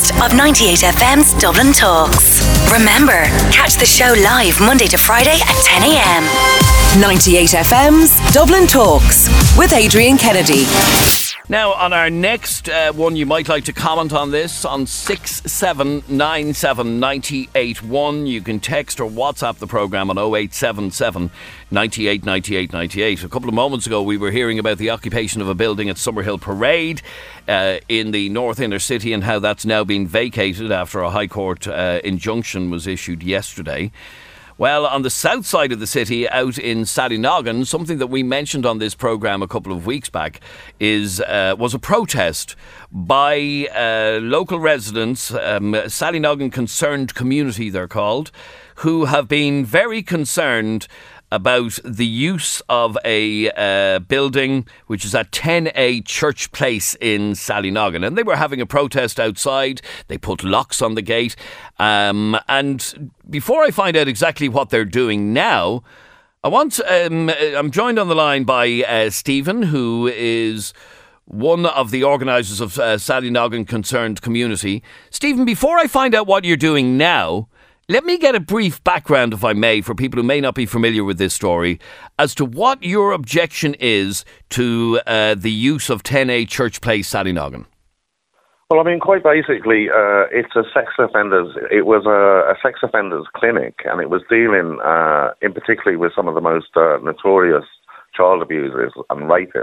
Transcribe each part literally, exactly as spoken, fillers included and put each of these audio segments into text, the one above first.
podcast of ninety-eight F M's Dublin Talks. Remember, catch the show live Monday to Friday at ten a m. ninety-eight F M's Dublin Talks with Adrian Kennedy. Now, on our next uh, one, you might like to comment on this on six seven nine seven nine eight one. You can text or WhatsApp the programme on oh eight seven seven, nine eight nine eight nine eight. A couple of moments ago, we were hearing about the occupation of a building at Summerhill Parade uh, in the North Inner City and how that's now been vacated after a High Court uh, injunction was issued yesterday. Well, on the south side of the city, out in Sallynoggin, something that we mentioned on this programme a couple of weeks back is uh, was a protest by uh, local residents, um, Sallynoggin Concerned Community they're called, who have been very concerned about the use of a uh, building which is at ten A Church Place in Sallynoggin. And they were having a protest outside. They put locks on the gate. Um, and before I find out exactly what they're doing now, I want, um, I'm joined on the line by uh, Stephen, who is one of the organisers of uh, Sallynoggin Concerned Community. Stephen, before I find out what you're doing now, let me get a brief background, if I may, for people who may not be familiar with this story, as to what your objection is to uh, the use of ten A Church Place, Sallynoggin. Well, I mean, quite basically, uh, it's a sex offenders. It was a, a sex offenders clinic, and it was dealing, uh, in particularly, with some of the most uh, notorious child abusers and rapists.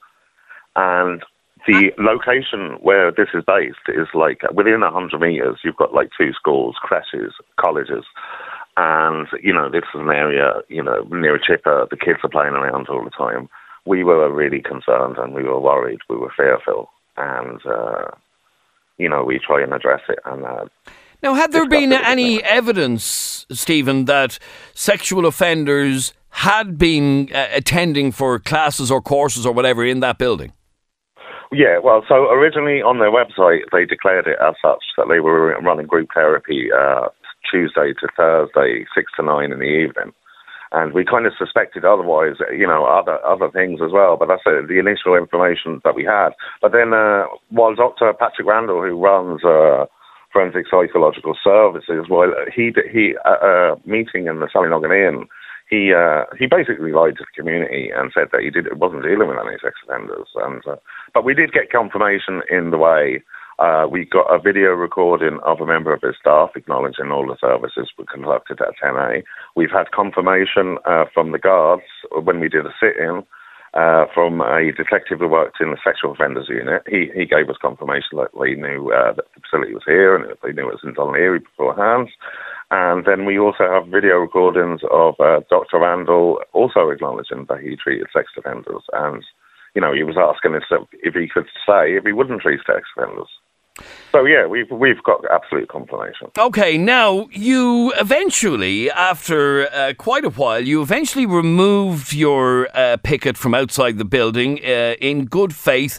And the location where this is based is like within one hundred metres, you've got like two schools, creches, colleges. And, you know, this is an area, you know, near a chipper. The kids are playing around all the time. We were really concerned and we were worried. We were fearful. And, uh, you know, we try and address it. And uh, Now, had there been any evidence, Stephen, that sexual offenders had been uh, attending for classes or courses or whatever in that building? Yeah, well, so originally on their website, they declared it as such, that they were running group therapy uh, Tuesday to Thursday, six to nine in the evening. And we kind of suspected otherwise, you know, other other things as well. But that's uh, the initial information that we had. But then uh, while Doctor Patrick Randall, who runs uh, Forensic Psychological Services, while he, he at a meeting in the Sallynoggin Inn, He uh, he basically lied to the community and said that he did wasn't dealing with any sex offenders. And uh, but we did get confirmation in the way uh, we got a video recording of a member of his staff acknowledging all the services were conducted at ten A. We've had confirmation uh, from the guards when we did a sit-in uh, from a detective who worked in the sexual offenders unit. He he gave us confirmation that we knew uh, that the facility was here and they knew it was in Dún Laoghaire beforehand. And then we also have video recordings of uh, Doctor Randall also acknowledging that he treated sex offenders. And, you know, he was asking us if he could say if he wouldn't treat sex offenders. So, yeah, we've, we've got absolute confirmation. OK, now, you eventually, after uh, quite a while, you eventually removed your uh, picket from outside the building uh, in good faith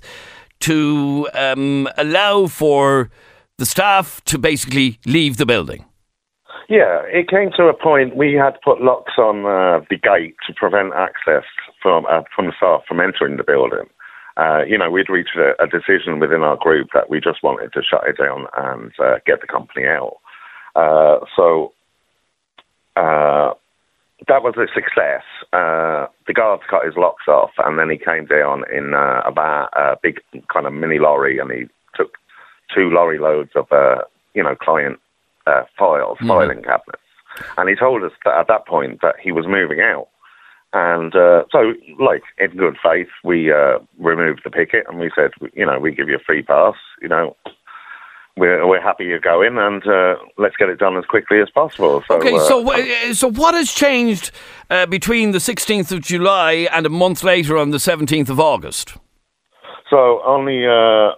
to um, allow for the staff to basically leave the building. Yeah, it came to a point we had to put locks on uh, the gate to prevent access from uh, from the staff from entering the building. Uh, you know, we'd reached a, a decision within our group that we just wanted to shut it down and uh, get the company out. Uh, so uh, that was a success. Uh, the guards cut his locks off, and then he came down in uh, about a big kind of mini lorry, and he took two lorry loads of, uh, you know, client Uh, files, mm-hmm. filing cabinets. And he told us that at that point that he was moving out. And uh, so, like, in good faith, we uh, removed the picket and we said, you know, we give you a free pass, you know, we're, we're happy you're going and uh, let's get it done as quickly as possible. So, okay, uh, so uh, so what has changed uh, between the sixteenth of July and a month later on the seventeenth of August? So, on the... Uh,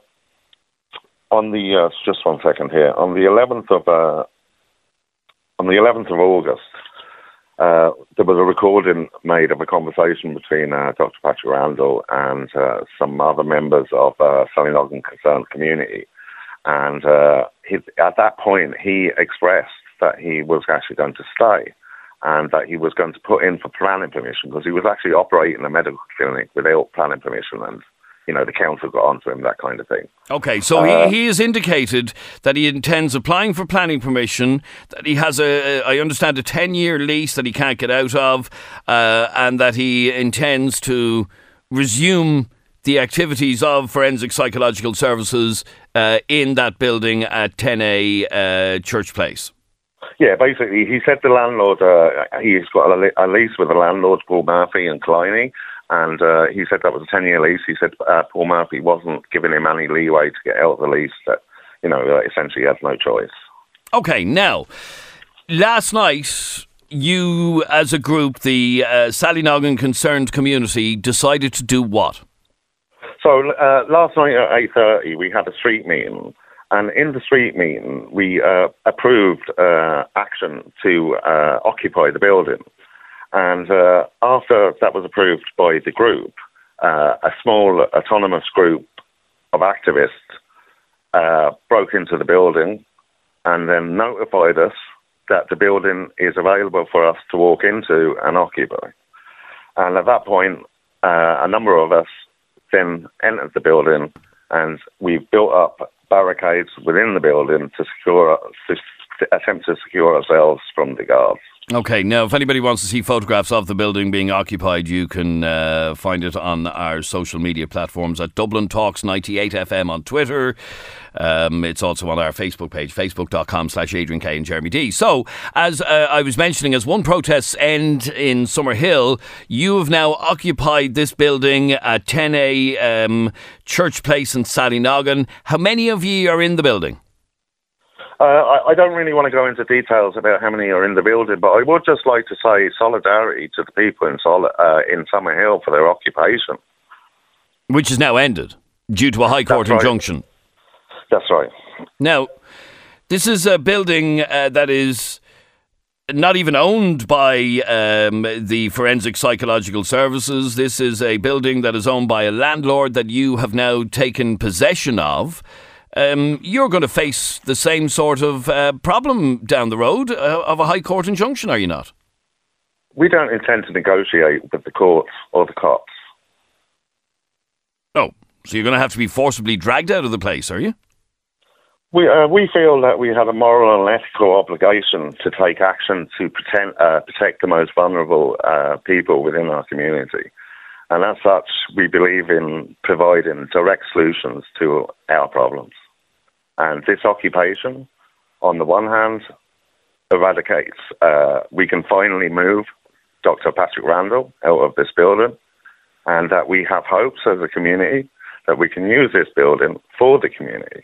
On the uh, just one second here. On the eleventh of uh, on the eleventh of August, uh, there was a recording made of a conversation between uh, Doctor Patrick Randall and uh, some other members of uh, Sallynoggin Concerned Community, and uh, he, at that point he expressed that he was actually going to stay, and that he was going to put in for planning permission because he was actually operating a medical clinic without planning permission, and you know, the council got onto him, that kind of thing. Okay, so uh, he, he has indicated that he intends applying for planning permission, that he has, a, I understand, a ten-year lease that he can't get out of, uh, and that he intends to resume the activities of Forensic Psychological Services uh, in that building at ten A uh, Church Place. Yeah, basically, he said the landlord, uh, he's got a, a lease with the landlord, Paul Murphy and Kleiny, and uh, he said that was a ten-year lease. He said uh, Paul Murphy wasn't giving him any leeway to get out of the lease, that, you know, uh, essentially he has no choice. Okay, now, last night, you, as a group, the uh, Sallynoggin Concerned Community, decided to do what? So uh, last night at eight thirty, we had a street meeting. And in the street meeting, we uh, approved uh, action to uh, occupy the building. And uh, after that was approved by the group, uh, a small autonomous group of activists uh, broke into the building and then notified us that the building is available for us to walk into and occupy. And at that point, uh, a number of us then entered the building, and we built up barricades within the building to secure, to, to attempt to secure ourselves from the guards. Okay, now if anybody wants to see photographs of the building being occupied, you can uh, find it on our social media platforms at Dublin Talks ninety-eight F M on Twitter. Um, it's also on our Facebook page, facebook.com slash Adrian Kay and Jeremy D. So, as uh, I was mentioning, as one protest's end in Summerhill, you have now occupied this building at ten A um, Church Place in Sallynoggin. How many of you are in the building? Uh, I, I don't really want to go into details about how many are in the building, but I would just like to say solidarity to the people in Sol- uh, in Summerhill for their occupation. Which is now ended, due to a High Court That's injunction. Right. That's right. Now, this is a building uh, that is not even owned by um, the Forensic Psychological Services. This is a building that is owned by a landlord that you have now taken possession of. Um, you're going to face the same sort of uh, problem down the road uh, of a High Court injunction, are you not? We don't intend to negotiate with the courts or the cops. Oh, so you're going to have to be forcibly dragged out of the place, are you? We uh, we feel that we have a moral and ethical obligation to take action to pretend, uh, protect the most vulnerable uh, people within our community. And as such, we believe in providing direct solutions to our problems. And this occupation, on the one hand, eradicates, uh, we can finally move Doctor Patrick Randall out of this building, and that we have hopes as a community that we can use this building for the community.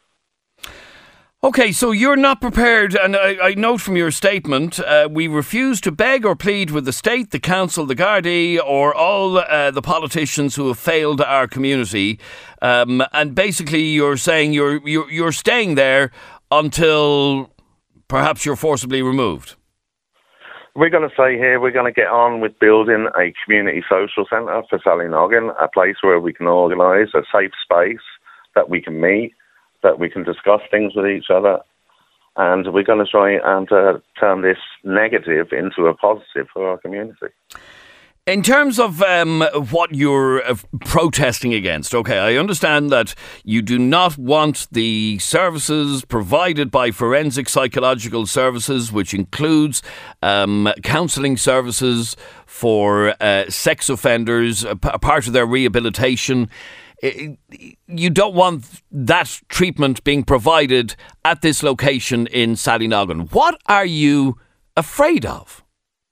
Okay, so you're not prepared, and I, I note from your statement, uh, we refuse to beg or plead with the state, the council, the Gardaí, or all uh, the politicians who have failed our community. Um, and basically, you're saying you're, you're you're staying there until perhaps you're forcibly removed. We're going to stay here. We're going to get on with building a community social centre for Sallynoggin, a place where we can organise a safe space that we can meet, that we can discuss things with each other, and we're going to try and uh, turn this negative into a positive for our community. In terms of um, what you're uh, protesting against, okay, I understand that you do not want the services provided by Forensic Psychological Services, which includes um, counselling services for uh, sex offenders, a p- part of their rehabilitation. You don't want that treatment being provided at this location in Sallynoggin. What are you afraid of?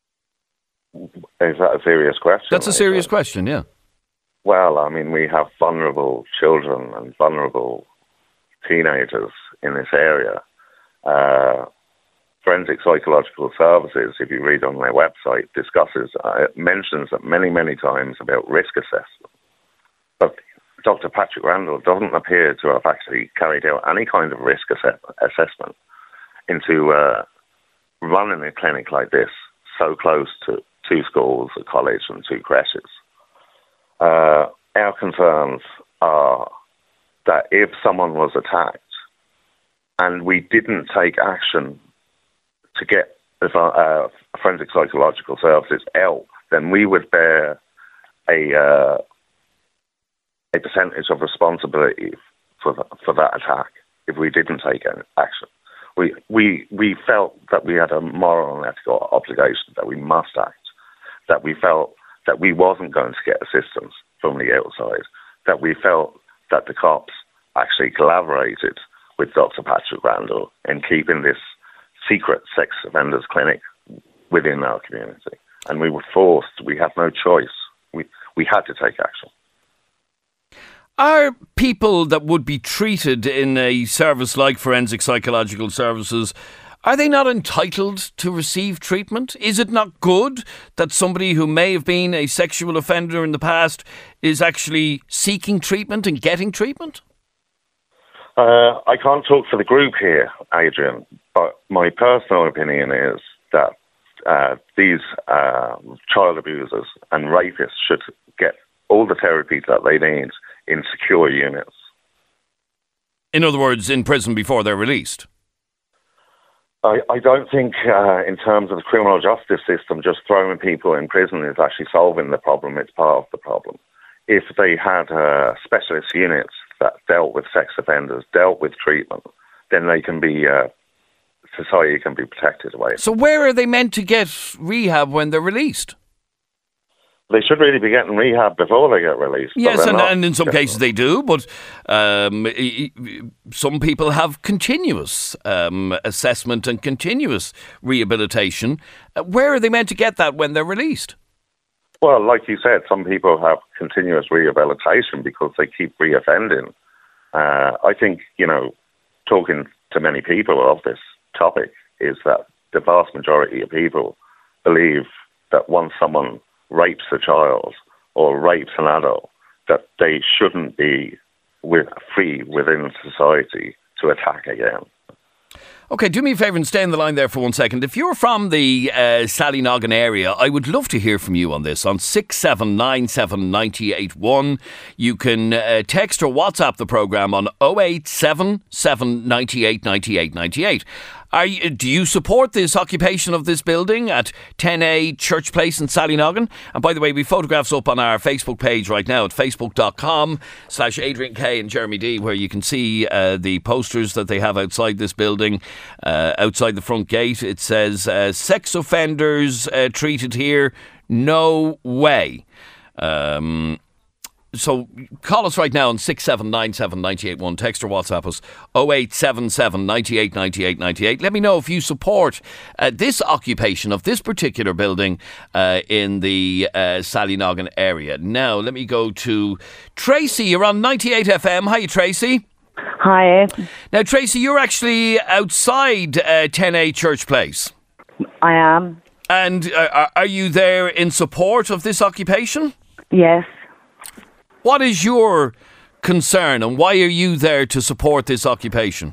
Is that a serious question? That's a serious question, yeah. Well, I mean, we have vulnerable children and vulnerable teenagers in this area. Uh, Forensic Psychological Services, if you read on their website, discusses, uh, mentions that many, many times about risk assessment. But Doctor Patrick Randall doesn't appear to have actually carried out any kind of risk ass- assessment into uh, running a clinic like this so close to two schools, a college and two creches. Uh, our concerns are that if someone was attacked and we didn't take action to get the uh, Forensic Psychological Services out, then we would bear a... Uh, a percentage of responsibility for the, for that attack if we didn't take any action. We, we, we felt that we had a moral and ethical obligation that we must act, that we felt that we wasn't going to get assistance from the outside, that we felt that the cops actually collaborated with Doctor Patrick Randall in keeping this secret sex offenders clinic within our community. And we were forced, we had no choice. We, we had to take action. Are people that would be treated in a service like Forensic Psychological Services, are they not entitled to receive treatment? Is it not good that somebody who may have been a sexual offender in the past is actually seeking treatment and getting treatment? Uh, I can't talk for the group here, Adrian, but my personal opinion is that uh, these uh, child abusers and rapists should get all the therapy that they need in secure units. In other words, in prison before they're released? I, I don't think uh, in terms of the criminal justice system, just throwing people in prison is actually solving the problem. It's part of the problem. If they had uh, specialist units that dealt with sex offenders, dealt with treatment, then they can be, uh, society can be protected away. So where are they meant to get rehab when they're released? They should really be getting rehab before they get released. Yes, and, and in some cases they do, but um, some people have continuous um, assessment and continuous rehabilitation. Uh, where are they meant to get that when they're released? Well, like you said, some people have continuous rehabilitation because they keep reoffending. Uh, I think, you know, talking to many people of this topic is that the vast majority of people believe that once someone rapes a child or rapes an adult, that they shouldn't be with, free within society to attack again. OK, do me a favour and stay on the line there for one second. If you're from the uh, Sallynoggin area, I would love to hear from you on this on six seven nine seven nine eight one. You can uh, text or WhatsApp the programme on oh eight seven seven nine eight nine eight nine eight. Are you, do you support this occupation of this building at ten A Church Place in Sallynoggin? And by the way, we photographs up on our Facebook page right now at facebook.com slash Adrian K and Jeremy D, where you can see uh, the posters that they have outside this building, uh, outside the front gate. It says, uh, sex offenders uh, treated here, no way. Um... So call us right now on six seven nine seven nine eight one. Text or WhatsApp us oh eight seven seven nine eight nine eight nine eight. Let me know if you support uh, this occupation of this particular building uh, in the uh, Sallynoggin area. Now, let me go to Tracy. You're on ninety-eight F M. Hi, Tracy. Hi. Now, Tracy, you're actually outside uh, ten A Church Place. I am. And uh, are you there in support of this occupation? Yes. What is your concern and why are you there to support this occupation?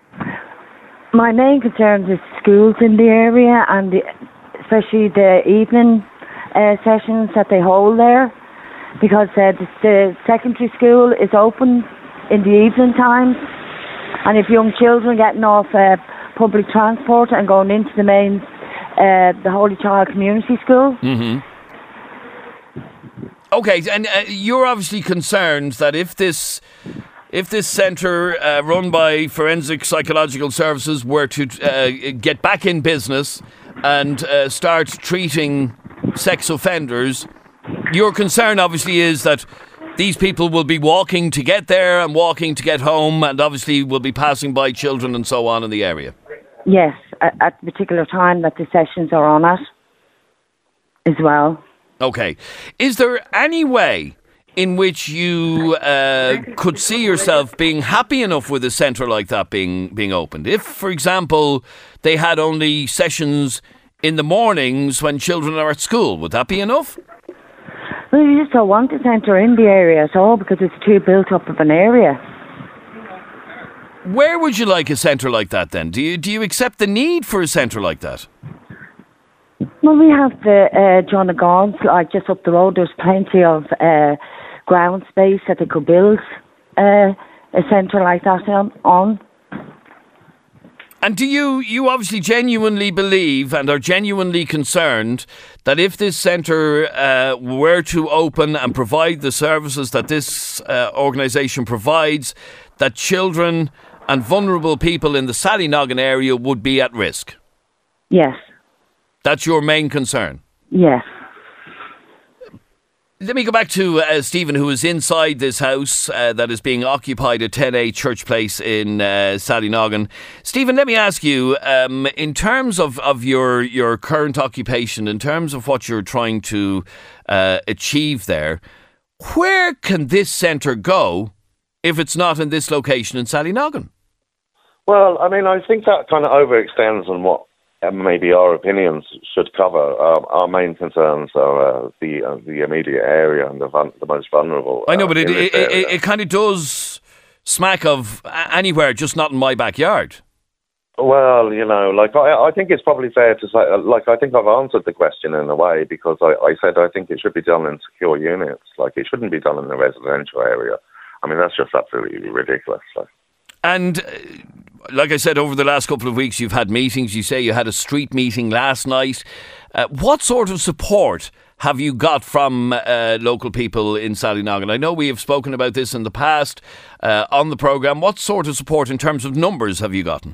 My main concern is schools in the area and the, especially the evening uh, sessions that they hold there, because uh, the, the secondary school is open in the evening times, and if young children getting off uh, public transport and going into the main, uh, the Holy Child Community School. Mm-hmm. Okay, and uh, you're obviously concerned that if this if this centre uh, run by Forensic Psychological Services were to uh, get back in business and uh, start treating sex offenders, your concern obviously is that these people will be walking to get there and walking to get home, and obviously will be passing by children and so on in the area. Yes, at, at the particular time that the sessions are on it as well. Okay. Is there any way in which you uh, could see yourself being happy enough with a centre like that being being opened? If, for example, they had only sessions in the mornings when children are at school, would that be enough? Well, you just don't want the centre in the area at all because it's too built up of an area. Where would you like a centre like that then? Do you, do you accept the need for a centre like that? Well, we have the uh, John O'Gauns, like just up the road. There's plenty of uh, ground space that they could build uh, a centre like that on. And do you, you obviously genuinely believe and are genuinely concerned that if this centre uh, were to open and provide the services that this uh, organisation provides, that children and vulnerable people in the Sallynoggin area would be at risk? Yes. That's your main concern? Yes. Let me go back to uh, Stephen, who is inside this house uh, that is being occupied at ten A Church Place in uh, Sallynoggin. Stephen, let me ask you, um, in terms of, of your, your current occupation, in terms of what you're trying to uh, achieve there, where can this centre go if it's not in this location in Sallynoggin? Well, I mean, I think that kind of overextends on what Uh, maybe our opinions should cover. Um, our main concerns are uh, the uh, the immediate area and the, vul- the most vulnerable. I know, uh, but it it, it, it kind of does smack of anywhere, just not in my backyard. Well, you know, like I, I think it's probably fair to say, like I think I've answered the question in a way, because I, I said I think it should be done in secure units. Like it shouldn't be done in the residential area. I mean, that's just absolutely ridiculous. Like. And uh, like I said, over the last couple of weeks, you've had meetings. You say you had a street meeting last night. Uh, what sort of support have you got from uh, local people in Sallynoggin? I know we have spoken about this in the past uh, on the programme. What sort of support in terms of numbers have you gotten?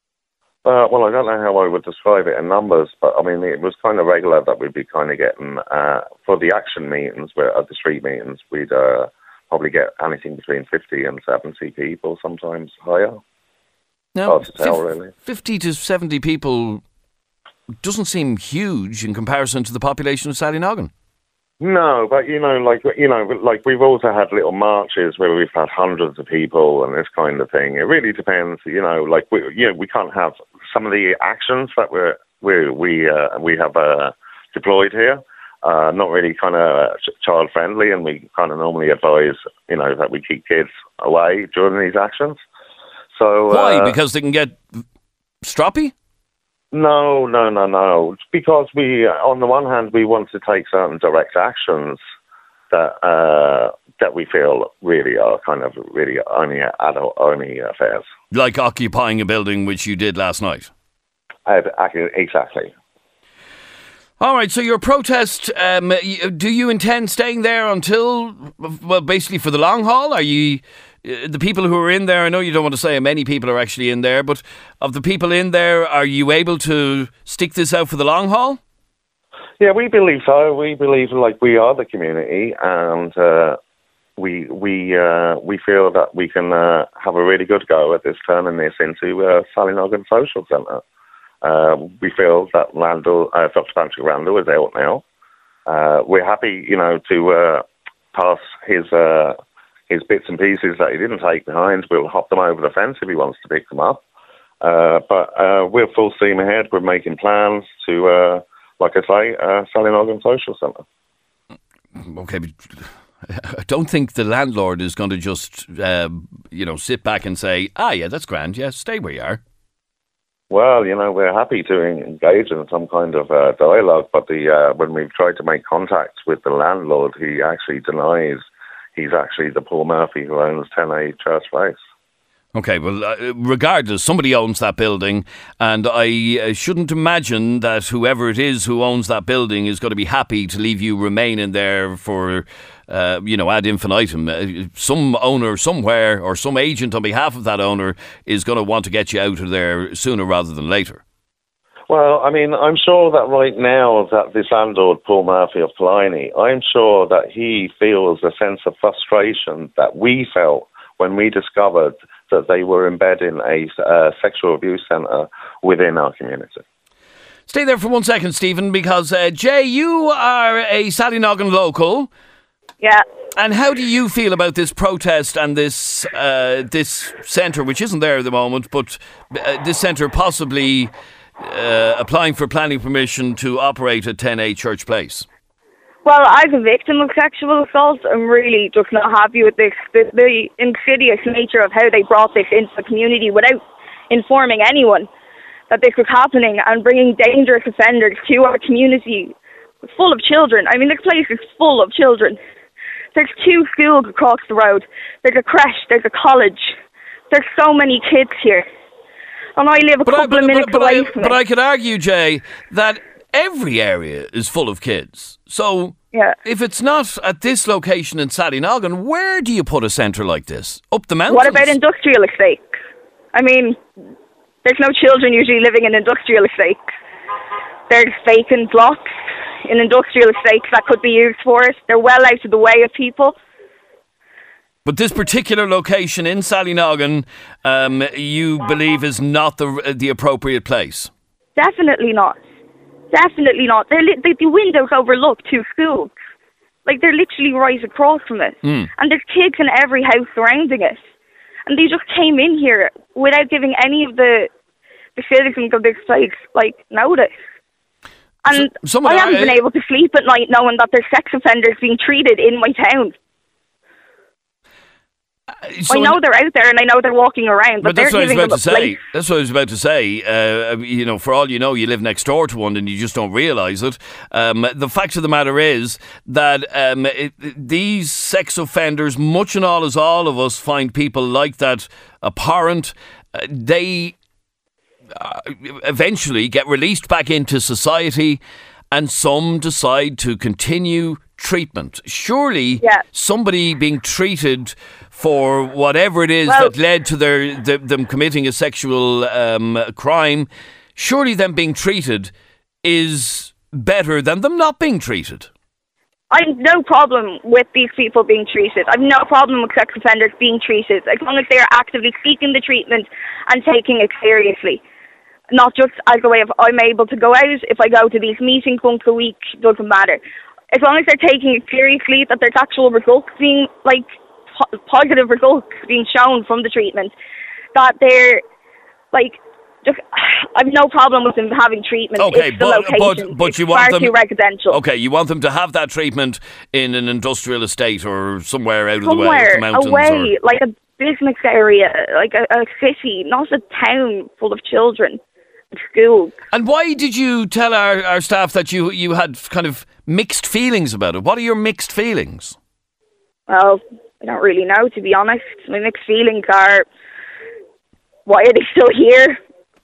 Uh, well, I don't know how I would describe it in numbers, but I mean, it was kind of regular that we'd be kind of getting, uh, for the action meetings, where at the street meetings, we'd uh, probably get anything between fifty and seventy people, sometimes higher. No, hard to tell, really. fifty to seventy people doesn't seem huge in comparison to the population of Sallynoggin. No, but you know, like you know, like we've also had little marches where we've had hundreds of people and this kind of thing. It really depends, you know. Like we, you know, we can't have some of the actions that we're we we uh, we have uh, deployed here. Uh, not really kind of child friendly, and we kind of normally advise, you know, that we keep kids away during these actions. So why? Uh, because they can get stroppy? No, no, no, no. Because we, on the one hand, we want to take certain direct actions that uh, that we feel really are kind of really only adult only affairs. Like occupying a building, which you did last night. Uh, exactly. All right, so your protest, um, do you intend staying there until, well, basically for the long haul? Are you, uh, the people who are in there, I know you don't want to say how many people are actually in there, but of the people in there, are you able to stick this out for the long haul? Yeah, we believe so. We believe like we are the community, and uh, we we uh, we feel that we can uh, have a really good go at this, turning this into a Sallynoggin Social Centre. Uh, we feel that Randall, uh, Doctor Patrick Randall is out now. Uh, we're happy, you know, to uh, pass his uh, his bits and pieces that he didn't take behind. We'll hop them over the fence if he wants to pick them up. Uh, but uh, we're full steam ahead. We're making plans to, uh, like I say, uh, Sallynoggin Social Centre. Okay, but I don't think the landlord is going to just, uh, you know, sit back and say, ah, yeah, that's grand, yeah, stay where you are. Well, you know, we're happy to engage in some kind of uh, dialogue, but the uh, when we've tried to make contact with the landlord, he actually denies he's actually the Paul Murphy who owns ten A Church Place. Okay, well, uh, regardless, somebody owns that building, and I uh, shouldn't imagine that whoever it is who owns that building is going to be happy to leave you remain in there for, uh, you know, ad infinitum. Uh, some owner somewhere or some agent on behalf of that owner is going to want to get you out of there sooner rather than later. Well, I mean, I'm sure that right now that this landlord, Paul Murphy of Killiney, I'm sure that he feels a sense of frustration that we felt when we discovered that they were embedding a uh, sexual abuse centre within our community. Stay there for one second, Stephen, because uh, Jay, you are a Sallynoggin local. Yeah. And how do you feel about this protest and this uh, this centre, which isn't there at the moment, but uh, this centre possibly uh, applying for planning permission to operate at ten A Church Place? Well, as a victim of sexual assault, I'm really just not happy with this, the, the insidious nature of how they brought this into the community without informing anyone that this was happening and bringing dangerous offenders to our community full of children. I mean, this place is full of children. There's two schools across the road. There's a creche. There's a college. There's so many kids here. And I live a But couple I, but, of minutes but, but, away I, from but it. I could argue, Jay, that every area is full of kids. So Yeah. if it's not at this location in Sallynoggin, where do you put a centre like this? Up the mountains? What about industrial estates? I mean, there's no children usually living in industrial estates. There's vacant blocks in industrial estates that could be used for it. They're well out of the way of people. But this particular location in Sallynoggin, um, you believe is not the the appropriate place? Definitely not. Definitely not. They're li- the, the windows overlook two schools. Like, they're literally right across from it. Mm. And there's kids in every house surrounding it. And they just came in here without giving any of the the citizens of this place, like, notice. And So- someone- I haven't I- been able to sleep at night knowing that there's sex offenders being treated in my town. So I know they're out there and I know they're walking around, but, But that's they're what I was giving about them to a say. place. That's what I was about to say. Uh, you know, for all you know, you live next door to one and you just don't realise it. Um, the fact of the matter is that um, it, these sex offenders, much and all as all of us find people like that abhorrent, uh, they uh, eventually get released back into society, and some decide to continue treatment. Surely Yeah. somebody being treated for whatever it is Well- that led to their th- them committing a sexual um, crime, surely them being treated is better than them not being treated. I've no problem with these people being treated. I've no problem with sex offenders being treated, as long as they are actively seeking the treatment and taking it seriously. Not just as a way of, I'm able to go out, if I go to these meetings once a week, doesn't matter. As long as they're taking it seriously, that there's actual results being, like, po- positive results being shown from the treatment, that they're, like, just, I've no problem with them having treatment. Okay, it's the but location. but but it's you want far them too residential. Okay, you want them to have that treatment in an industrial estate or somewhere out of the way, Somewhere of the mountains. away, or, like a business area, like a, a city, not a town full of children and schools. And why did you tell our, our staff that you you had kind of mixed feelings about it? What are your mixed feelings? Well, I don't really know, to be honest. My mixed feelings are, why are they still here?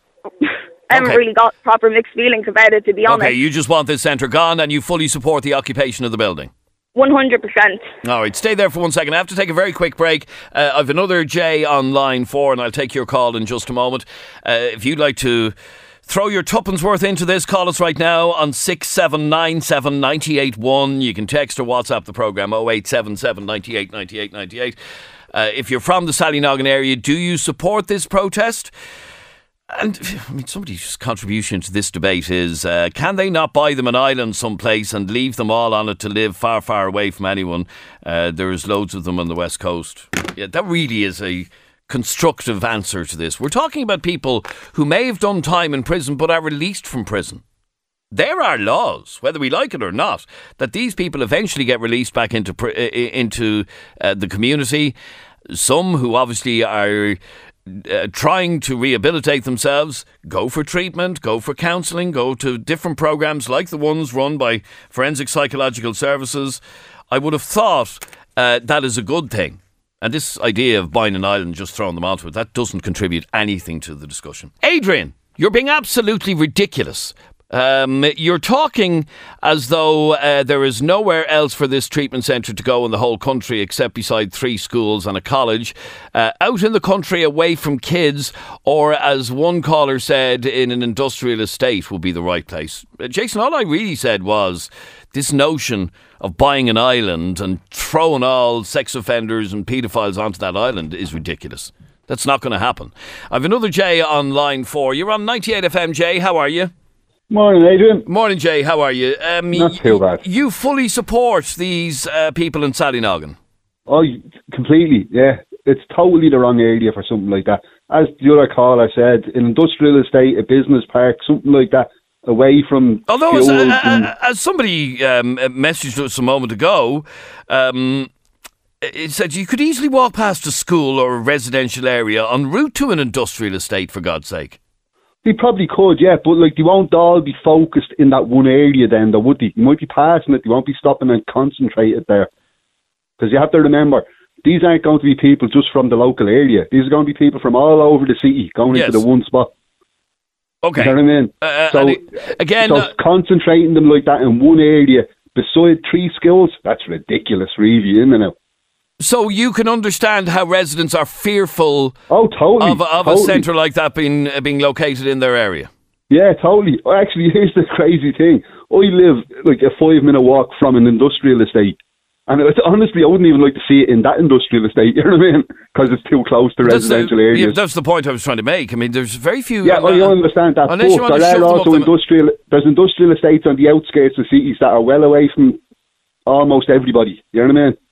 I haven't Okay. really got proper mixed feelings about it, to be honest. Okay, you just want this centre gone and you fully support the occupation of the building. one hundred percent. All right, stay there for one second. I have to take a very quick break. Uh, I've another Jay on line four, and I'll take your call in just a moment. Uh, if you'd like to throw your tuppence worth into this, call us right now on six seven nine seven nine eight one. You can text or WhatsApp the programme oh eight seven seven, nine eight, nine eight, nine eight. Uh, if you're from the Sallynoggin area, do you support this protest? And I mean, somebody's contribution to this debate is, uh, can they not buy them an island someplace and leave them all on it to live far, far away from anyone? Uh, there's loads of them on the West Coast. Yeah, that really is a constructive answer to this. We're talking about people who may have done time in prison but are released from prison. There are laws, whether we like it or not, that these people eventually get released back into pr- into uh, the community. Some who obviously are Uh, trying to rehabilitate themselves, go for treatment, go for counselling, go to different programmes like the ones run by Forensic Psychological Services. I would have thought uh, that is a good thing. And this idea of buying an island, just throwing them onto it, that doesn't contribute anything to the discussion. Adrian, you're being absolutely ridiculous. Um, you're talking as though uh, there is nowhere else for this treatment centre to go in the whole country except beside three schools and a college, uh, out in the country away from kids, or as one caller said, in an industrial estate would be the right place. Uh, Jason, all I really said was this notion of buying an island and throwing all sex offenders and paedophiles onto that island is ridiculous. That's not going to happen. I've another Jay on line four. You're on ninety-eight F M, Jay. How are you? Morning, Adrian. Morning, Jay. How are you? Um, Not too bad. You fully support these uh, people in Sallynoggin? Oh, completely, yeah. It's totally the wrong area for something like that. As the other caller said, an industrial estate, a business park, something like that, away from Although, as, schools uh, and- uh, as somebody um, messaged us a moment ago, um, it said you could easily walk past a school or a residential area en route to an industrial estate, for God's sake. They probably could, yeah, but like they won't all be focused in that one area then, though, would they? You might be passing it, they won't be stopping and concentrated there. Because you have to remember, these aren't going to be people just from the local area. These are going to be people from all over the city going Yes. into the one spot. Okay. You know what I mean? Uh, so, it, again... so uh, concentrating them like that in one area beside three schools, that's ridiculous, really, isn't it? So you can understand how residents are fearful oh, totally, of, of totally. a centre like that being uh, being located in their area. Yeah, totally. Actually, here's the crazy thing. I live like a five-minute walk from an industrial estate. And it's, honestly, I wouldn't even like to see it in that industrial estate, you know what I mean? Because it's too close to that's residential the, areas. Yeah, that's the point I was trying to make. I mean, there's very few... Yeah, uh, well, you understand that. Unless you want to there shove are them also up industrial, there's industrial estates on the outskirts of cities that are well away from almost everybody, you know what I mean?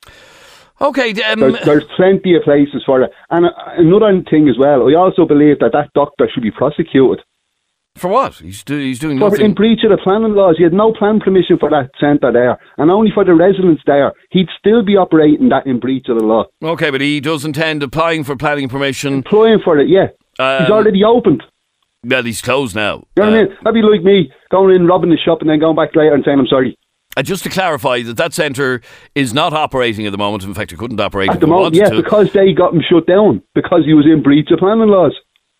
Okay. Um, there's, there's plenty of places for it. And uh, another thing as well, I also believe that that doctor should be prosecuted. For what? He's, do, he's doing For nothing... in breach of the planning laws. He had no plan permission for that centre there. And only for the residents there. He'd still be operating that in breach of the law. Okay, but he does intend applying for planning permission. Applying for it, yeah. Um, he's already opened. Well, he's closed now. You know what uh, I mean? That'd be like me going in, robbing the shop and then going back later and saying I'm sorry. Uh, just to clarify that that centre is not operating at the moment. In fact, it couldn't operate at if the it moment. wanted Yeah, to. because they got him shut down because he was in breach of planning laws.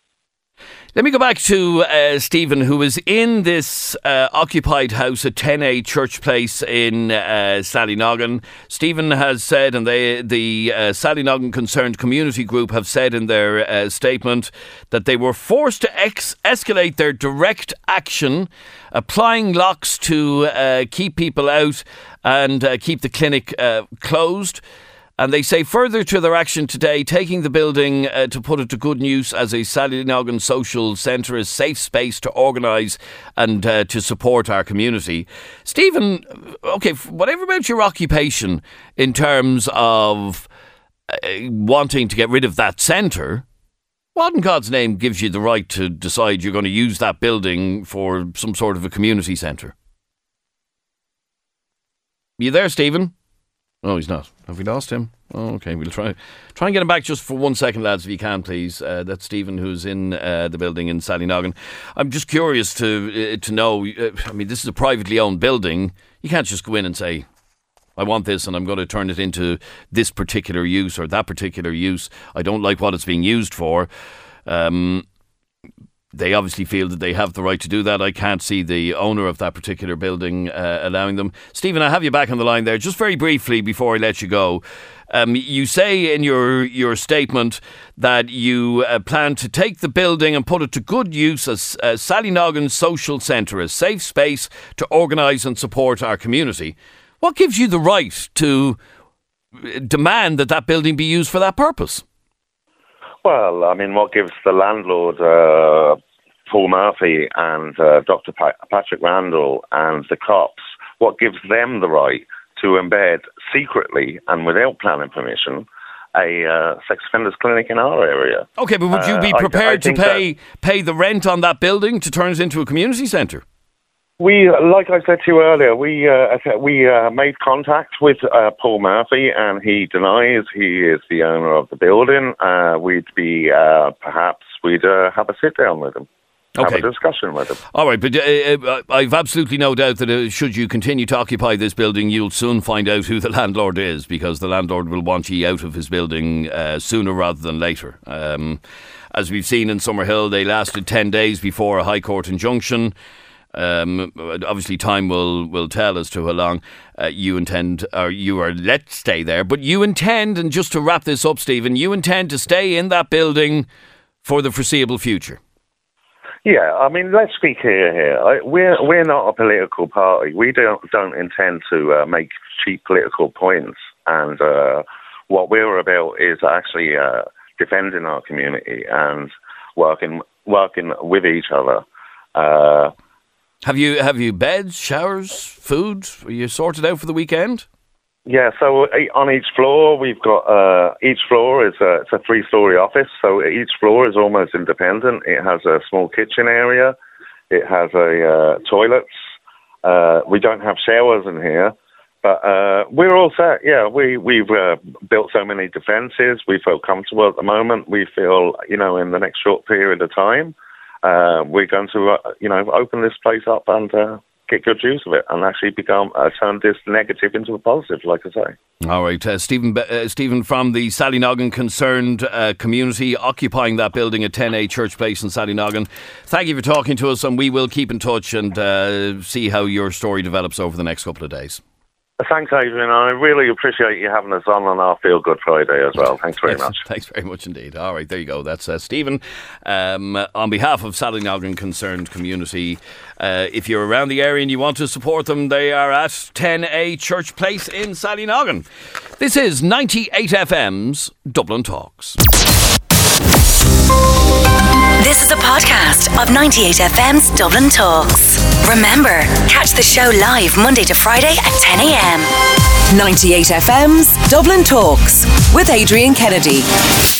Let me go back to uh, Stephen, who was in this uh, occupied house at ten A Church Place in uh, Sallynoggin. Stephen has said, and they, the uh, Sallynoggin Concerned Community Group have said in their uh, statement that they were forced to ex- escalate their direct action, applying locks to uh, keep people out and uh, keep the clinic uh, closed. And they say further to their action today, taking the building uh, to put it to good use as a Sallynoggin social centre, a safe space to organise and uh, to support our community. Stephen, okay, whatever about your occupation in terms of uh, wanting to get rid of that centre, what in God's name gives you the right to decide you're going to use that building for some sort of a community centre? You there, Stephen? Oh, he's not. Have we lost him? Oh, okay. We'll try try and get him back just for one second, lads, if you can, please. Uh, that's Stephen, who's in uh, the building in Sallynoggin. I'm just curious to uh, to know. Uh, I mean, this is a privately owned building. You can't just go in and say, "I want this, and I'm going to turn it into this particular use or that particular use. I don't like what it's being used for." Um, They obviously feel that they have the right to do that. I can't see the owner of that particular building uh, allowing them. Stephen, I have you back on the line there. Just very briefly before I let you go. Um, you say in your, your statement that you uh, plan to take the building and put it to good use as uh, Sallynoggin Social Centre, a safe space to organise and support our community. What gives you the right to demand that that building be used for that purpose? Well, I mean, what gives the landlord, uh, Paul Murphy and uh, Doctor Pa- Patrick Randall and the cops, what gives them the right to embed secretly and without planning permission a uh, sex offenders clinic in our area? Okay, but would you be uh, prepared I, I to pay pay the rent on that building to turn it into a community centre? We, like I said to you earlier, we uh, we uh, made contact with uh, Paul Murphy, and he denies he is the owner of the building. Uh, we'd be uh, perhaps we'd uh, have a sit down with him, okay. have a discussion with him. All right, but uh, uh, I've absolutely no doubt that uh, should you continue to occupy this building, you'll soon find out who the landlord is, because the landlord will want you out of his building uh, sooner rather than later. Um, as we've seen in Summerhill, they lasted ten days before a High Court injunction. Um, obviously, time will, will tell as to how long uh, you intend, or you are let stay there. But you intend, and just to wrap this up, Stephen, you intend to stay in that building for the foreseeable future. Yeah, I mean, let's be clear here. I, we're we're not a political party. We don't don't intend to uh, make cheap political points. And uh, what we're about is actually uh, defending our community and working working with each other. Uh, Have you have you beds, showers, food? Are you sorted out for the weekend? Yeah, so on each floor we've got uh, each floor is a, it's a three-story office. So each floor is almost independent. It has a small kitchen area. It has a uh, toilets. Uh, we don't have showers in here, but uh, we're all set. Yeah, we we've uh, built so many defences. We feel comfortable at the moment. We feel, you know, in the next short period of time. Uh, we're going to, uh, you know, open this place up and uh, get good use of it and actually become uh, turn this negative into a positive, like I say. All right, uh, Stephen, uh, Stephen from the Sallynoggin Concerned uh, Community, occupying that building at ten A Church Place in Sallynoggin. Thank you for talking to us, and we will keep in touch and uh, see how your story develops over the next couple of days. Thanks, Adrian. I really appreciate you having us on on our Feel Good Friday as well. Thanks very much. Thanks very much indeed. All right, there you go. That's uh, Stephen. Um, on behalf of Sallynoggin Concerned Community, uh, if you're around the area and you want to support them, they are at ten A Church Place in Sallynoggin. This is ninety-eight F M's Dublin Talks. This is a podcast of ninety-eight F M's Dublin Talks. Remember, catch the show live Monday to Friday at ten A M. ninety-eight F M's Dublin Talks with Adrian Kennedy.